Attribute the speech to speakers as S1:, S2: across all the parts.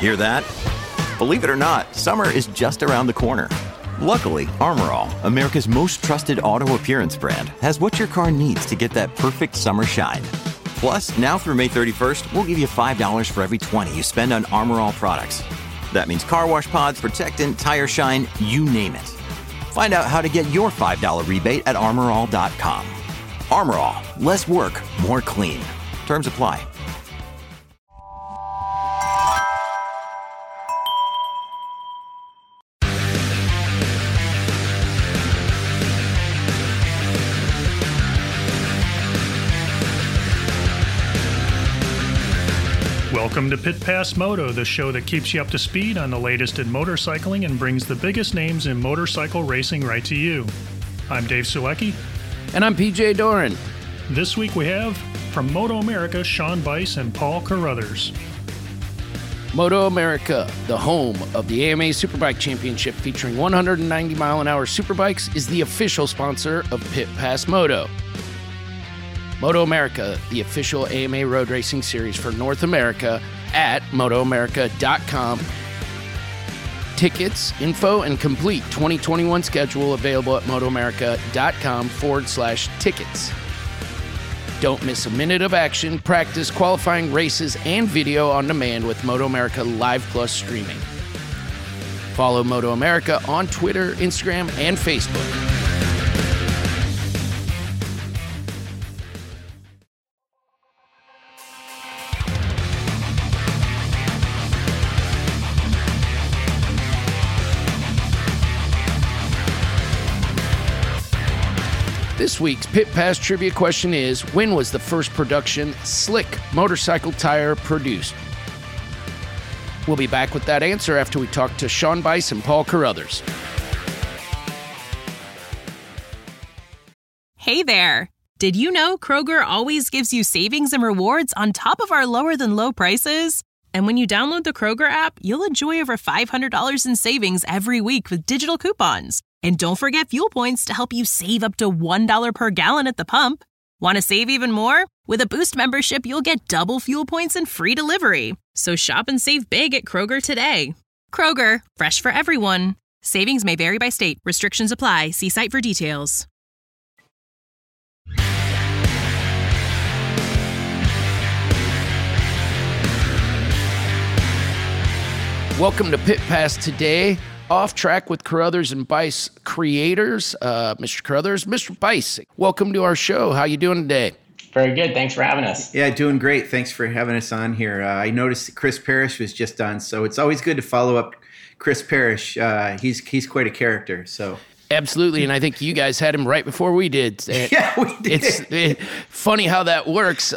S1: Hear that? Believe it or not, summer is just around the corner. Luckily, Armor All, America's most trusted auto appearance brand, has what your car needs to get that perfect summer shine. Plus, now through May 31st, we'll give you $5 for every $20 you spend on Armor All products. That means car wash pods, protectant, tire shine, you name it. Find out how to get your $5 rebate at armorall.com. Armor All, less work, more clean. Terms apply.
S2: Welcome to Pit Pass Moto, the show that keeps you up to speed on the latest in motorcycling and brings the biggest names in motorcycle racing right to you. I'm Dave Sulecki.
S3: And I'm PJ Doran.
S2: This week we have, from Moto America, Sean Bice and Paul Carruthers.
S3: Moto America, the home of the AMA Superbike Championship featuring 190-mile-an-hour superbikes, is the official sponsor of Pit Pass Moto. Moto America, the official AMA road racing series for North America at MotoAmerica.com. Tickets, info, and complete 2021 schedule available at MotoAmerica.com/tickets. Don't miss a minute of action, practice, qualifying races, and video on demand with Moto America Live Plus streaming. Follow Moto America on Twitter, Instagram, and Facebook. This week's Pit Pass trivia question is, when was the first production slick motorcycle tire produced? We'll be back with that answer after we talk to Sean Bice and Paul Carruthers.
S4: Hey there! Did you know Kroger always gives you savings and rewards on top of our lower than low prices? And when you download the Kroger app, you'll enjoy over $500 in savings every week with digital coupons. And don't forget fuel points to help you save up to $1 per gallon at the pump. Want to save even more? With a Boost membership, you'll get double fuel points and free delivery. So shop and save big at Kroger today. Kroger, fresh for everyone. Savings may vary by state. Restrictions apply. See site for details.
S3: Welcome to Pit Pass today. Off Track with Carruthers and Bice creators, Mr. Carruthers, Mr. Bice. Welcome to our show. How you doing today?
S5: Very good. Thanks for having us.
S6: Yeah, doing great. Thanks for having us on here. I noticed that Chris Parrish was just on, so it's always good to follow up Chris Parrish. He's quite a character. So
S3: absolutely, and I think you guys had him right before we did.
S6: Yeah, we did.
S3: It's funny how that works.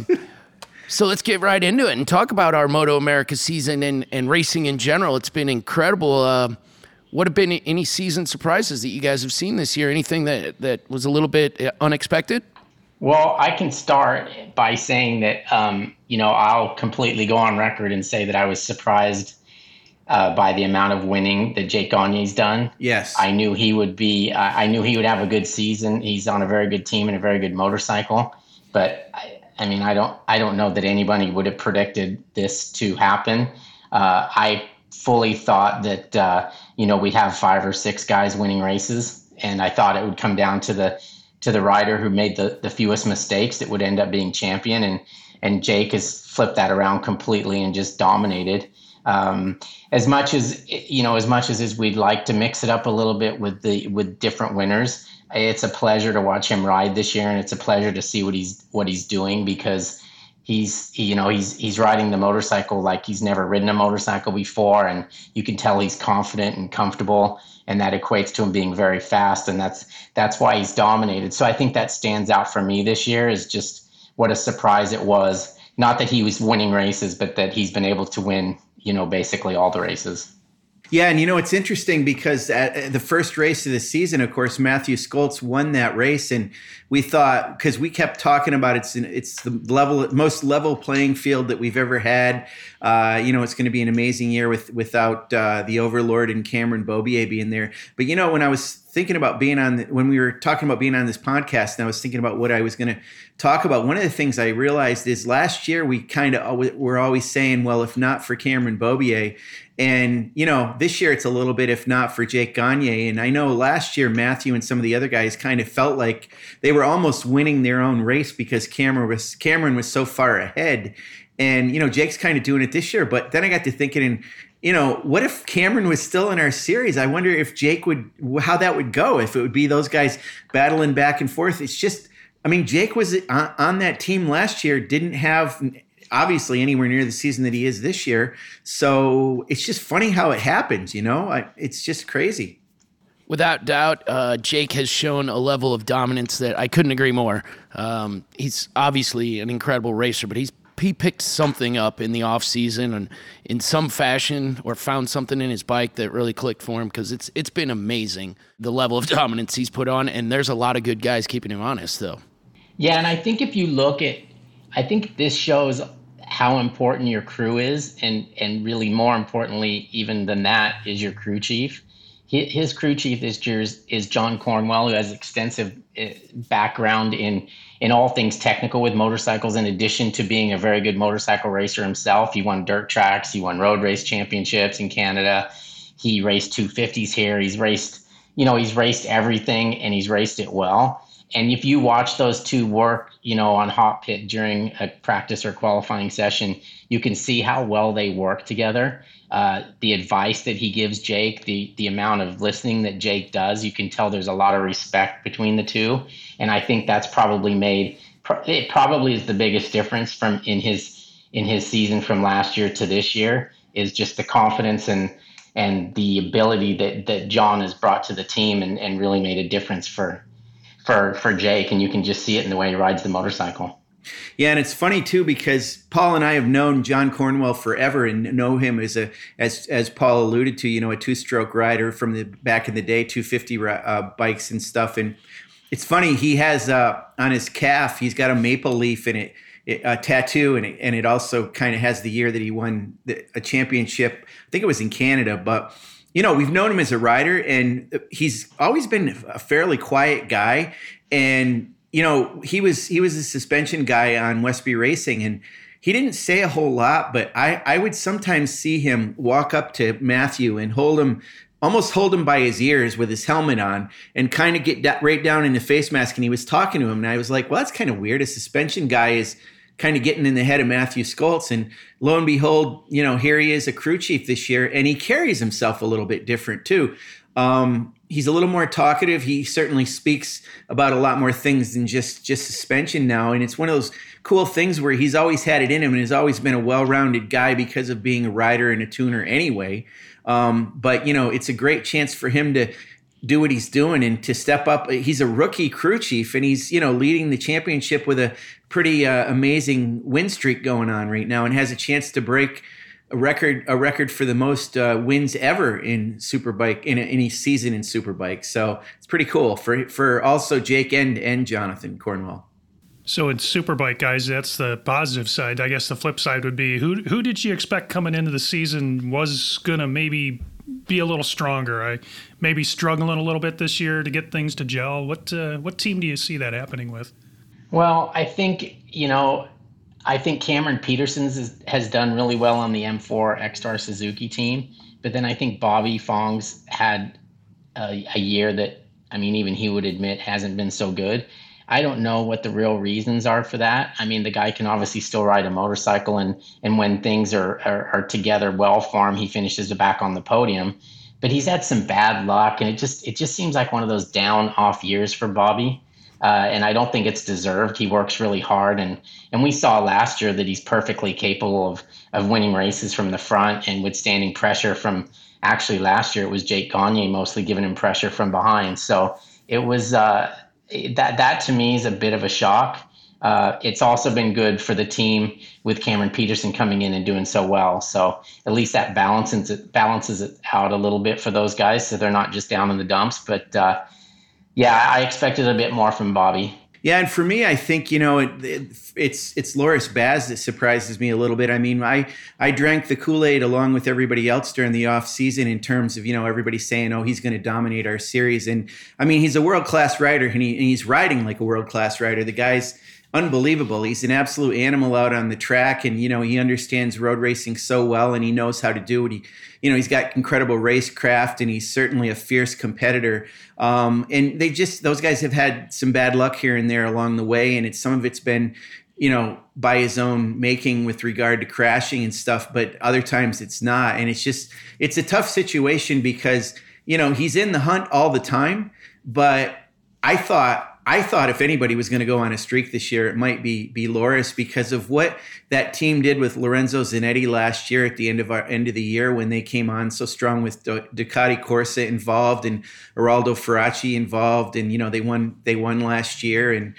S3: So let's get right into it and talk about our Moto America season and racing in general. It's been incredible. What have been any season surprises that you guys have seen this year? Anything that was a little bit unexpected?
S5: Well, I can start by saying that, I'll completely go on record and say that I was surprised by the amount of winning that Jake Gagne's done.
S6: Yes.
S5: I knew he would I knew he would have a good season. He's on a very good team and a very good motorcycle. But I don't know that anybody would have predicted this to happen. I fully thought that, we'd have 5 or 6 guys winning races. And I thought it would come down to the rider who made the fewest mistakes that would end up being champion. And Jake has flipped that around completely and just dominated. As much as we'd like to mix it up a little bit with different winners, it's a pleasure to watch him ride this year, and it's a pleasure to see what he's doing, because he's riding the motorcycle like he's never ridden a motorcycle before, and you can tell he's confident and comfortable, and that equates to him being very fast, and that's why he's dominated. So I think that stands out for me this year, is just what a surprise it was. Not that he was winning races, but that he's been able to win, basically all the races.
S6: Yeah, and it's interesting because at the first race of the season, of course, Matthew Skoltz won that race, and we thought, because we kept talking about it's the most level playing field that we've ever had. It's going to be an amazing year without the Overlord and Cameron Beaubier being there. But when I was thinking about when we were talking about being on this podcast, and I was thinking about what I was going to talk about. One of the things I realized is last year we kind of were always saying, well, if not for Cameron Beaubier, and this year it's a little bit if not for Jake Gagne. And I know last year Matthew and some of the other guys kind of felt like they were almost winning their own race because Cameron was so far ahead. And Jake's kind of doing it this year. But then I got to thinking, what if Cameron was still in our series? I wonder if how that would go, if it would be those guys battling back and forth. It's just, Jake was on that team last year, didn't have obviously anywhere near the season that he is this year. So it's just funny how it happens, it's just crazy.
S3: Without doubt, Jake has shown a level of dominance that I couldn't agree more. He's obviously an incredible racer, but he picked something up in the offseason and in some fashion, or found something in his bike that really clicked for him, because it's been amazing, the level of dominance he's put on, and there's a lot of good guys keeping him honest, though. Yeah,
S5: and I think if you look at, I think this shows how important your crew is, and really more importantly even than that is your crew chief. His crew chief this year is John Cornwell, who has extensive background in all things technical with motorcycles, in addition to being a very good motorcycle racer himself. He won dirt tracks, he won road race championships in Canada, he raced 250s here, he's raced everything, and he's raced it well. And if you watch those two work, on hot pit during a practice or qualifying session, you can see how well they work together. The advice that he gives Jake, the amount of listening that Jake does, you can tell there's a lot of respect between the two. And I think that's probably it probably is the biggest difference in his season from last year to this year, is just the confidence and the ability that John has brought to the team and really made a difference for Jake. And you can just see it in the way he rides the motorcycle.
S6: Yeah, and it's funny too, because Paul and I have known John Cornwell forever and know him as Paul alluded to, a two-stroke rider from the back in the day, 250 bikes and stuff. And it's funny, he has on his calf, he's got a maple leaf in it, a tattoo, and it also kind of has the year that he won a championship. I think it was in Canada, but we've known him as a rider, and he's always been a fairly quiet guy. And he was a suspension guy on Westby Racing, and he didn't say a whole lot, but I would sometimes see him walk up to Matthew and almost hold him by his ears with his helmet on, and kind of get right down in the face mask. And he was talking to him, and I was like, well, that's kind of weird. A suspension guy is kind of getting in the head of Matthew Skoltz. And lo and behold, here he is, a crew chief this year, and he carries himself a little bit different too. He's a little more talkative. He certainly speaks about a lot more things than just suspension now. And it's one of those cool things where he's always had it in him and has always been a well-rounded guy because of being a rider and a tuner anyway. But it's a great chance for him to do what he's doing and to step up. He's a rookie crew chief, and he's, leading the championship with a pretty amazing win streak going on right now, and has a chance to break a record for the most wins ever in Superbike in any season in Superbike. So it's pretty cool for also Jake and Jonathan Cornwell.
S2: So in Superbike, guys, that's the positive side. I guess the flip side would be who did you expect coming into the season was going to maybe be a little stronger? Maybe struggling a little bit this year to get things to gel. What team do you see that happening with?
S5: Well, I think Cameron Peterson has done really well on the M4 X-Star Suzuki team, but then I think Bobby Fong's had a year that, even he would admit hasn't been so good. I don't know what the real reasons are for that. The guy can obviously still ride a motorcycle, and when things are together well for him, he finishes back on the podium. But he's had some bad luck, and it just seems like one of those down-off years for Bobby. And I don't think it's deserved. He works really hard, and we saw last year that he's perfectly capable of winning races from the front and withstanding pressure from. Actually, last year it was Jake Gagne mostly giving him pressure from behind. So it was that to me is a bit of a shock. It's also been good for the team with Cameron Peterson coming in and doing so well. So at least that balances it out a little bit for those guys, so they're not just down in the dumps. But yeah, I expected a bit more from Bobby.
S6: Yeah, and for me, I think, it's Loris Baz that surprises me a little bit. I mean, I drank the Kool-Aid along with everybody else during the off season in terms of, everybody saying, oh, he's going to dominate our series. And I mean, he's a world-class rider, and he's riding like a world-class rider. The guy's unbelievable. He's an absolute animal out on the track, and he understands road racing so well, and he knows how to do it. He's got incredible racecraft, and he's certainly a fierce competitor. And those guys have had some bad luck here and there along the way, and some of it's been, by his own making with regard to crashing and stuff, but other times it's not. And it's a tough situation because, he's in the hunt all the time, but I thought if anybody was going to go on a streak this year, it might be Loris, because of what that team did with Lorenzo Zanetti last year at the end of the year when they came on so strong with Ducati Corsa involved and Geraldo Faraci involved, and they won last year, and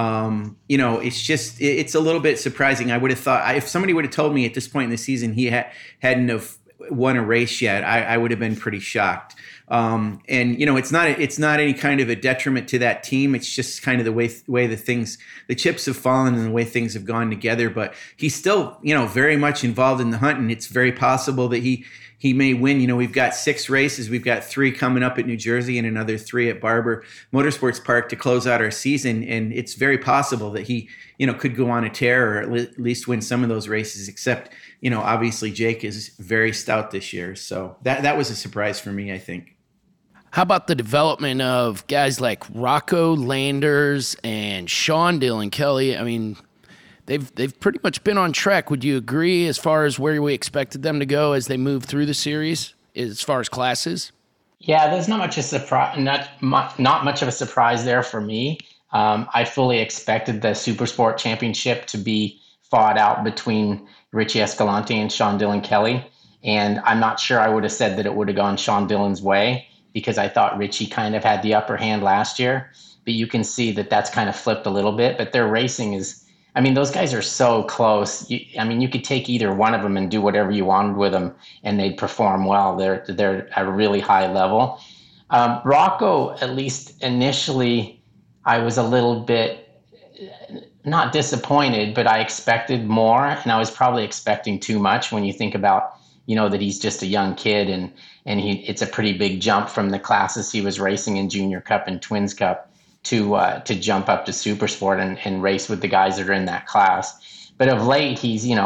S6: it's a little bit surprising. I would have thought if somebody would have told me at this point in the season he hadn't have won a race yet, I would have been pretty shocked. And it's not any kind of a detriment to that team. It's just kind of the way the chips have fallen and the way things have gone together. But he's still, very much involved in the hunt, and it's very possible that he may win. We've got 6 races. We've got 3 coming up at New Jersey and another 3 at Barber Motorsports Park to close out our season. And it's very possible that he, could go on a tear or at least win some of those races, except, obviously Jake is very stout this year. So that was a surprise for me, I think.
S3: How about the development of guys like Rocco Landers and Sean Dillon Kelly? I mean, they've pretty much been on track. Would you agree as far as where we expected them to go as they move through the series, as far as classes?
S5: Yeah, there's not much of a surprise there for me. I fully expected the Supersport Championship to be fought out between Richie Escalante and Sean Dillon Kelly, and I'm not sure I would have said that it would have gone Sean Dillon's way, because I thought Richie kind of had the upper hand last year. But you can see that that's kind of flipped a little bit. But their racing those guys are so close. You could take either one of them and do whatever you wanted with them, and they'd perform well. They're at a really high level. Rocco, at least initially, I was a little bit not disappointed, but I expected more, and I was probably expecting too much when you think about, that he's just a young kid, and it's a pretty big jump from the classes he was racing in Junior Cup and Twins Cup to jump up to Supersport and race with the guys that are in that class. But of late,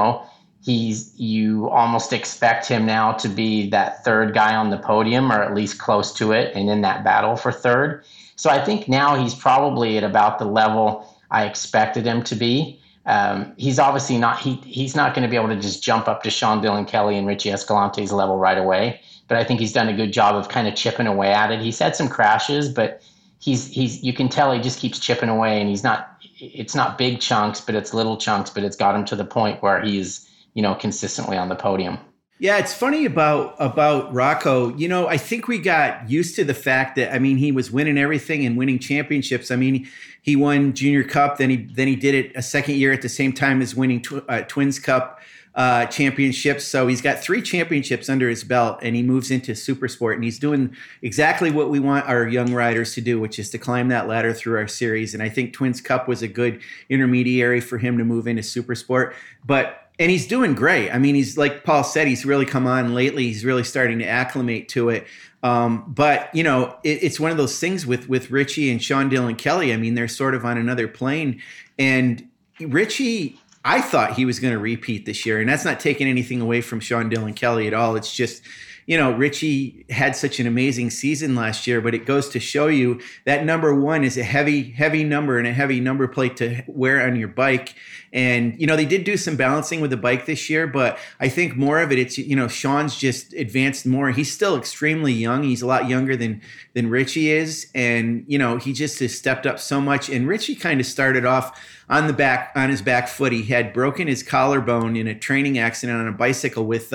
S5: you almost expect him now to be that third guy on the podium, or at least close to it, and in that battle for third. So I think now he's probably at about the level I expected him to be. He's obviously not. He's not going to be able to just jump up to Sean Dillon Kelly and Richie Escalante's level right away. But I think he's done a good job of kind of chipping away at it. He's had some crashes, but you can tell he just keeps chipping away, and it's not big chunks, but it's little chunks, but it's got him to the point where he's, consistently on the podium.
S6: Yeah, it's funny about Rocco. I think we got used to the fact that, he was winning everything and winning championships. He won Junior Cup, then he did it a second year at the same time as winning Twins Cup championships. So he's got 3 championships under his belt, and he moves into Supersport, and he's doing exactly what we want our young riders to do, which is to climb that ladder through our series. And I think Twins Cup was a good intermediary for him to move into Supersport. And he's doing great. He's, like Paul said, he's really come on lately. He's really starting to acclimate to it. But it's one of those things with Richie and Sean Dillon Kelly. They're sort of on another plane. And Richie, I thought he was going to repeat this year, and that's not taking anything away from Sean Dillon Kelly at all. It's just, Richie had such an amazing season last year, but it goes to show you that number 1 is a heavy, heavy number and a heavy number plate to wear on your bike. And, they did do some balancing with the bike this year, but I think more of it's, Sean's just advanced more. He's still extremely young. He's a lot younger than Richie is. And, he just has stepped up so much. And Richie kind of started off on his back foot. He had broken his collarbone in a training accident on a bicycle with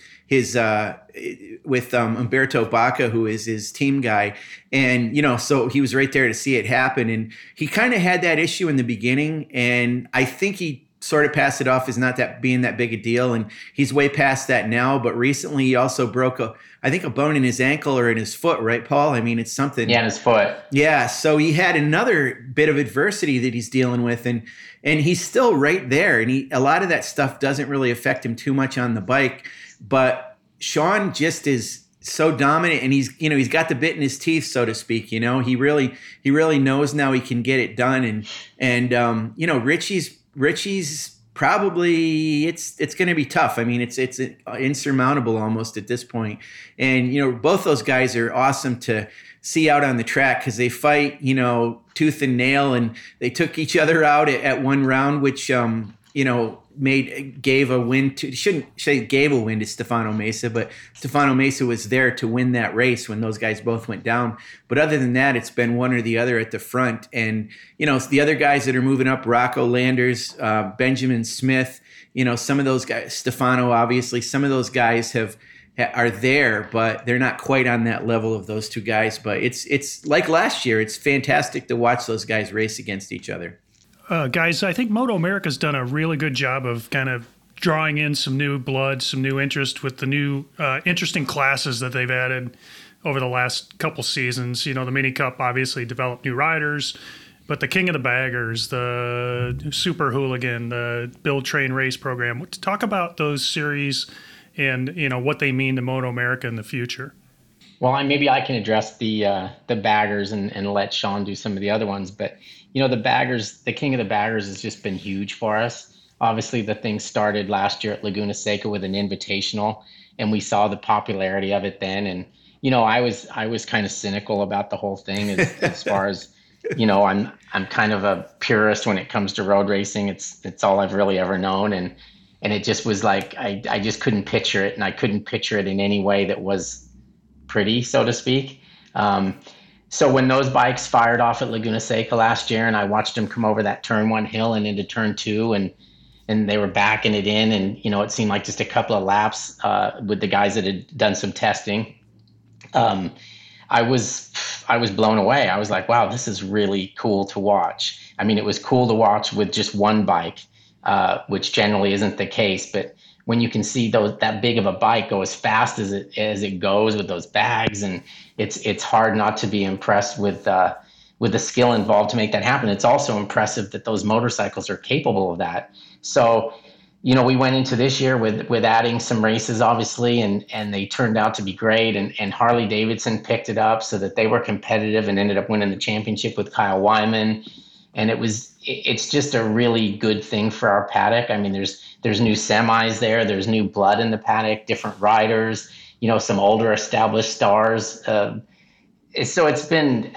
S6: Umberto Baca, who is his team guy. And, so he was right there to see it happen. And he kind of had that issue in the beginning. And I think he sort of passed it off as not that being that big a deal, and he's way past that now. But recently, he also broke a bone in his ankle or in his foot, right, Paul? I mean, it's something.
S5: Yeah, in his foot.
S6: Yeah, so he had another bit of adversity that he's dealing with, and he's still right there. And a lot of that stuff doesn't really affect him too much on the bike. But Sean just is so dominant, and he's got the bit in his teeth, so to speak. He really knows now he can get it done, and Richie's probably it's going to be tough. I mean, it's insurmountable almost at this point. And both those guys are awesome to see out on the track because they fight tooth and nail, and they took each other out at one round, which gave a win to Stefano Mesa, but Stefano Mesa was there to win that race when those guys both went down. But other than that, it's been one or the other at the front. And, it's the other guys that are moving up, Rocco Landers, Benjamin Smith, some of those guys, Stefano, obviously, some of those guys are there, but they're not quite on that level of those two guys. But it's like last year. It's fantastic to watch those guys race against each other.
S2: Guys, I think Moto America's done a really good job of kind of drawing in some new blood, some new interest with the new interesting classes that they've added over the last couple seasons. The Mini Cup obviously developed new riders, but the King of the Baggers, the Super Hooligan, the Build Train Race program. Talk about those series and what they mean to Moto America in the future.
S5: Well, maybe I can address the baggers and let Sean do some of the other ones. But, the baggers, the King of the Baggers has just been huge for us. Obviously, the thing started last year at Laguna Seca with an invitational, and we saw the popularity of it then. And, I was kind of cynical about the whole thing as far as, I'm kind of a purist when it comes to road racing. It's all I've really ever known. And it just was like, I just couldn't picture it, and I couldn't picture it in any way that was pretty, so to speak. So when those bikes fired off at Laguna Seca last year, and I watched them come over that turn 1 hill and into turn 2, and they were backing it in, and it seemed like just a couple of laps with the guys that had done some testing. I was blown away. I was like, wow, this is really cool to watch. I mean, it was cool to watch with just one bike, which generally isn't the case, but when you can see that big of a bike go as fast as it goes with those bags, and it's hard not to be impressed with the skill involved to make that happen. It's also impressive that those motorcycles are capable of that. So, we went into this year with adding some races, obviously, and they turned out to be great. And Harley Davidson picked it up so that they were competitive and ended up winning the championship with Kyle Wyman. And it's just a really good thing for our paddock. I mean, there's new semis there. There's new blood in the paddock, different riders, some older established stars. So it's been,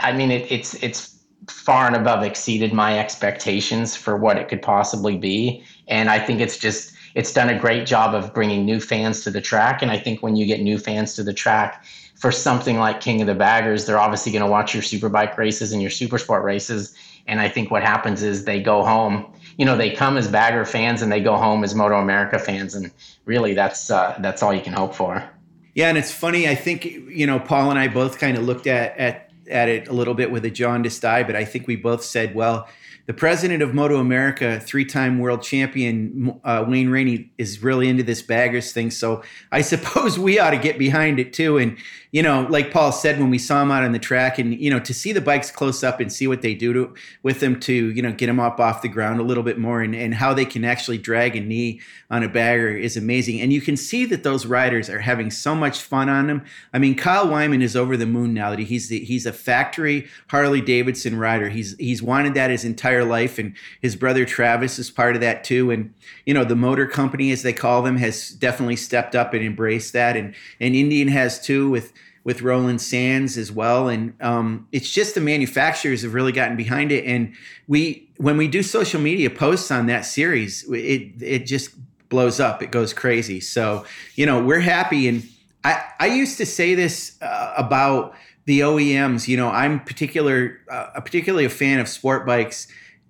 S5: it's far and above exceeded my expectations for what it could possibly be. And I think it's done a great job of bringing new fans to the track. And I think when you get new fans to the track for something like King of the Baggers, they're obviously going to watch your superbike races and your super sport races. And I think what happens is they go home, they come as bagger fans and they go home as Moto America fans. And really that's all you can hope for.
S6: Yeah. And it's funny. I think, Paul and I both kind of looked at it a little bit with a jaundiced eye, but I think we both said, well, the president of Moto America, 3-time world champion, Wayne Rainey, is really into this baggers thing. So I suppose we ought to get behind it too. And, like Paul said, when we saw him out on the track and, to see the bikes close up and see what they do with them to, get them up off the ground a little bit more and how they can actually drag a knee on a bagger is amazing. And you can see that those riders are having so much fun on them. I mean, Kyle Wyman is over the moon now that he's a factory Harley Davidson rider. He's wanted that his entire life, and his brother Travis is part of that too. And the motor company, as they call them, has definitely stepped up and embraced that, and Indian has too with Roland Sands as well. And it's just the manufacturers have really gotten behind it. And when we do social media posts on that series, it just blows up. It goes crazy. So we're happy. And I used to say this about the OEMs. I'm particularly a fan of sport bikes.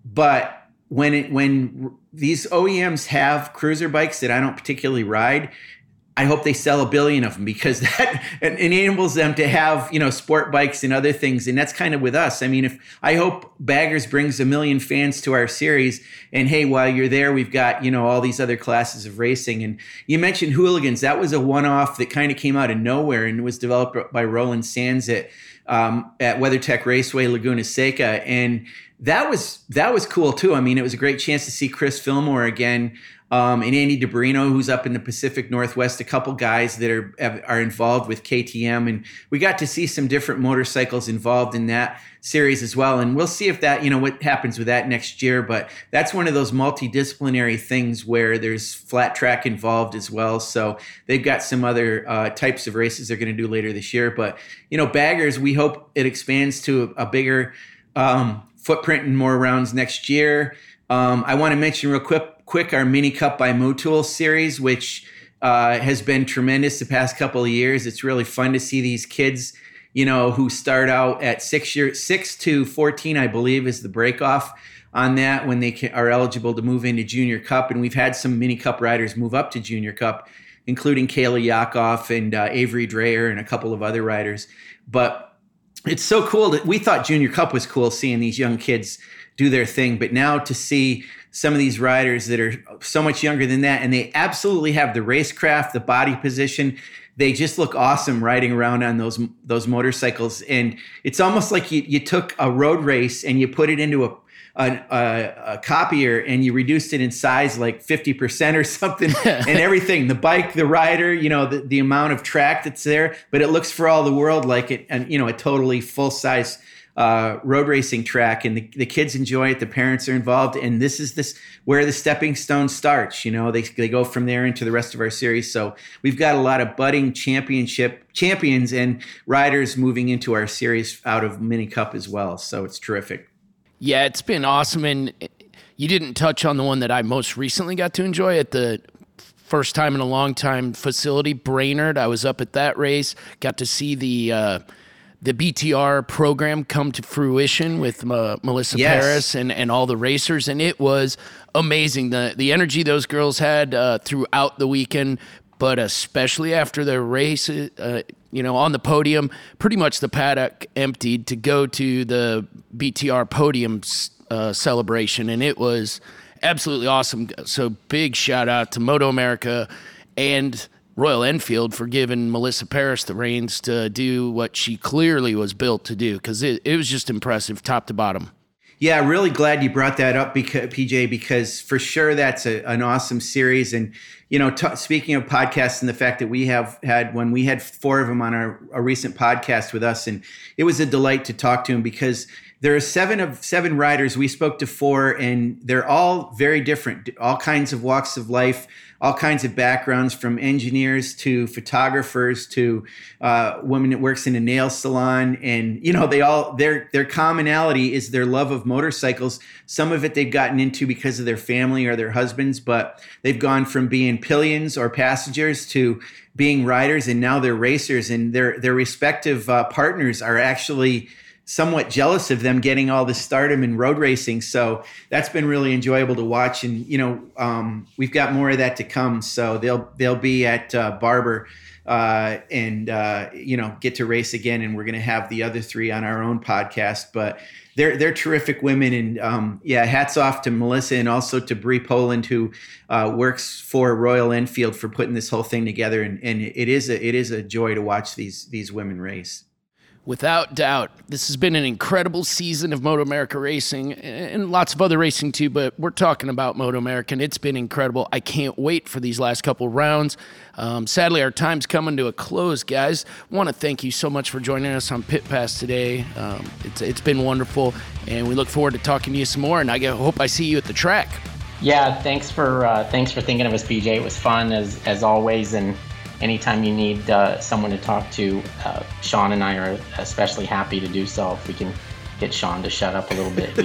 S6: But when these OEMs have cruiser bikes that I don't particularly ride, I hope they sell 1 billion of them, because that enables them to have, sport bikes and other things. And that's kind of with us. I mean, I hope Baggers brings 1 million fans to our series, and hey, while you're there, we've got, all these other classes of racing. And you mentioned Hooligans. That was a one-off that kind of came out of nowhere and was developed by Roland Sands at WeatherTech Raceway, Laguna Seca. And that was cool too. I mean, it was a great chance to see Chris Fillmore again. And Andy DeBrino, who's up in the Pacific Northwest, a couple guys that are involved with KTM. And we got to see some different motorcycles involved in that series as well. And we'll see if that, what happens with that next year. But that's one of those multidisciplinary things where there's flat track involved as well. So they've got some other types of races they're going to do later this year. But, Baggers, we hope it expands to a bigger footprint and more rounds next year. I want to mention real quick our Mini Cup by Motul series, which has been tremendous the past couple of years. It's really fun to see these kids, who start out at 6 to 14, I believe, is the break off on that, when they are eligible to move into Junior Cup. And we've had some Mini Cup riders move up to Junior Cup, including Kayla Yakov and Avery Dreyer and a couple of other riders. But it's so cool that we thought Junior Cup was cool, seeing these young kids do their thing. But now to see some of these riders that are so much younger than that, and they absolutely have the racecraft, the body position. They just look awesome riding around on those motorcycles. And it's almost like you took a road race and you put it into a copier and you reduced it in size like 50% or something, and everything, the bike, the rider, the amount of track that's there, but it looks for all the world like it, and a totally full size road racing track. And the kids enjoy it, the parents are involved, and this is where the stepping stone starts. They go from there into the rest of our series. So we've got a lot of budding champions and riders moving into our series out of Mini Cup as well. So it's terrific.
S3: Yeah, it's been awesome. And you didn't touch on the one that I most recently got to enjoy at the first time in a long time facility, Brainerd. I was up at that race, got to see the BTR program come to fruition with Melissa Paris and all the racers, and it was amazing. The energy those girls had throughout the weekend, but especially after their race, on the podium, pretty much the paddock emptied to go to the BTR podium celebration, and it was absolutely awesome. So big shout out to Moto America and Royal Enfield for giving Melissa Paris the reins to do what she clearly was built to do, because it was just impressive top to bottom.
S6: Yeah, really glad you brought that up, PJ, because for sure that's an awesome series. And, speaking of podcasts and the fact that we had 4 of them on a recent podcast with us, and it was a delight to talk to them, because there are 7 riders. We spoke to 4, and they're all very different, all kinds of walks of life, all kinds of backgrounds, from engineers to photographers to women that works in a nail salon. And, their commonality is their love of motorcycles. Some of it they've gotten into because of their family or their husbands, but they've gone from being pillions or passengers to being riders, and now they're racers, and their respective partners are actually somewhat jealous of them getting all this stardom in road racing. So that's been really enjoyable to watch. And, we've got more of that to come. So they'll be at Barber and get to race again. And we're going to have the other 3 on our own podcast, but they're terrific women. And hats off to Melissa and also to Bree Poland, who works for Royal Enfield, for putting this whole thing together. And it is a joy to watch these women race.
S3: Without doubt, this has been an incredible season of Moto America racing, and lots of other racing too, but we're talking about Moto America, and it's been incredible. I can't wait for these last couple rounds. Sadly, our time's coming to a close, guys. I want to thank you so much for joining us on Pit Pass today. It's been wonderful, and we look forward to talking to you some more, and I hope I see you at the track.
S5: Yeah, thanks for thinking of us, PJ. It was fun as always, and anytime you need someone to talk to, Sean and I are especially happy to do so. If we can get Sean to shut up a little bit.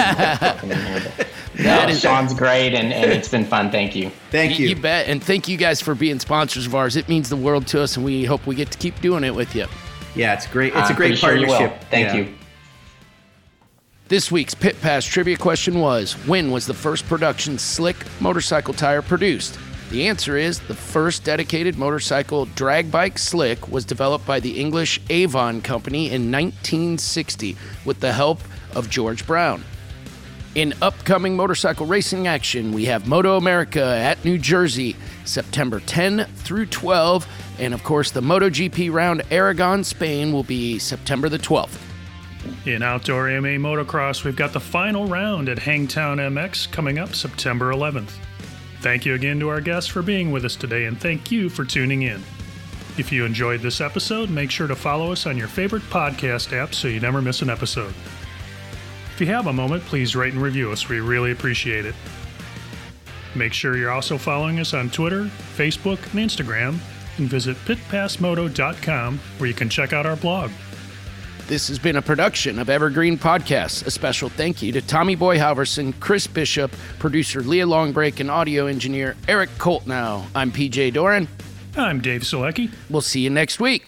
S5: Sean's great, and it's been fun. Thank you.
S6: Thank you.
S3: You bet. And thank you guys for being sponsors of ours. It means the world to us, and we hope we get to keep doing it with you.
S6: Yeah, it's great. It's a great partnership.
S5: Thank you.
S3: This week's Pit Pass trivia question was, when was the first production slick motorcycle tire produced? The answer is the first dedicated motorcycle drag bike slick was developed by the English Avon Company in 1960 with the help of George Brown. In upcoming motorcycle racing action, we have Moto America at New Jersey, September 10 through 12, and of course the MotoGP round Aragon, Spain will be September the 12th.
S2: In outdoor AMA motocross, we've got the final round at Hangtown MX coming up September 11th. Thank you again to our guests for being with us today, and thank you for tuning in. If you enjoyed this episode, make sure to follow us on your favorite podcast app so you never miss an episode. If you have a moment, please rate and review us. We really appreciate it. Make sure you're also following us on Twitter, Facebook, and Instagram, and visit pitpassmoto.com where you can check out our blog.
S3: This has been a production of Evergreen Podcasts. A special thank you to Tommy Boy Halverson, Chris Bishop, producer Leah Longbreak, and audio engineer Eric Coltnow. I'm PJ Doran.
S2: I'm Dave Selecki.
S3: We'll see you next week.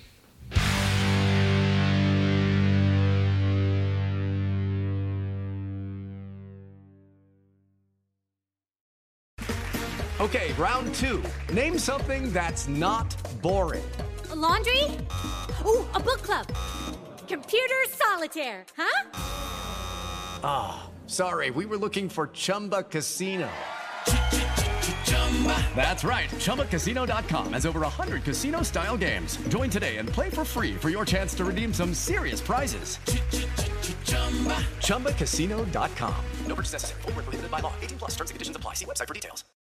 S7: Okay, round 2. Name something that's not boring.
S8: A laundry? Ooh, a book club. Computer solitaire, huh?
S7: Ah, oh, sorry, we were looking for Chumba Casino. That's right, ChumbaCasino.com has over 100 casino-style games. Join today and play for free for your chance to redeem some serious prizes. ChumbaCasino.com. No purchase necessary. Void where prohibited by law. 18+ terms and conditions apply. See website for details.